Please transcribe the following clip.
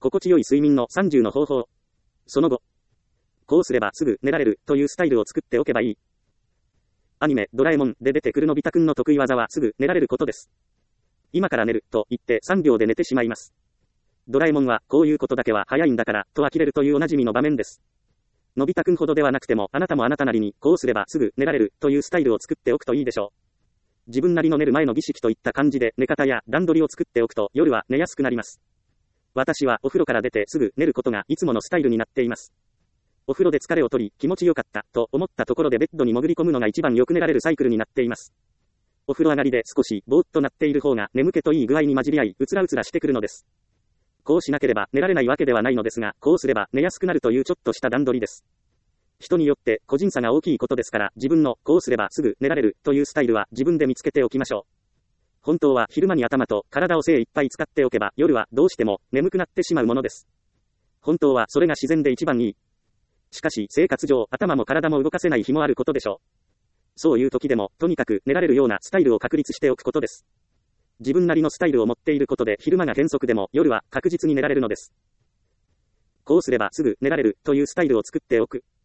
心地よい睡眠の30の方法。その後、こうすればすぐ寝られるというスタイルを作っておけばいい。アニメ、ドラえもんで出てくるのび太くんの得意技はすぐ寝られることです。今から寝ると言って3秒で寝てしまいます。ドラえもんはこういうことだけは早いんだからと呆れるというおなじみの場面です。のび太くんほどではなくてもあなたもあなたなりにこうすればすぐ寝られるというスタイルを作っておくといいでしょう。自分なりの寝る前の儀式といった感じで寝方や段取りを作っておくと夜は寝やすくなります。私はお風呂から出てすぐ寝ることがいつものスタイルになっています。お風呂で疲れを取り気持ちよかったと思ったところでベッドに潜り込むのが一番よく寝られるサイクルになっています。お風呂上がりで少しぼーっとなっている方が眠気といい具合に混じり合いうつらうつらしてくるのです。こうしなければ寝られないわけではないのですが、こうすれば寝やすくなるというちょっとした段取りです。人によって個人差が大きいことですから、自分のこうすればすぐ寝られるというスタイルは自分で見つけておきましょう。本当は昼間に頭と体を精いっぱい使っておけば夜はどうしても眠くなってしまうものです。本当はそれが自然で一番いい。しかし生活上頭も体も動かせない日もあることでしょう。そういう時でもとにかく寝られるようなスタイルを確立しておくことです。自分なりのスタイルを持っていることで昼間が変則でも夜は確実に寝られるのです。こうすればすぐ寝られるというスタイルを作っておく。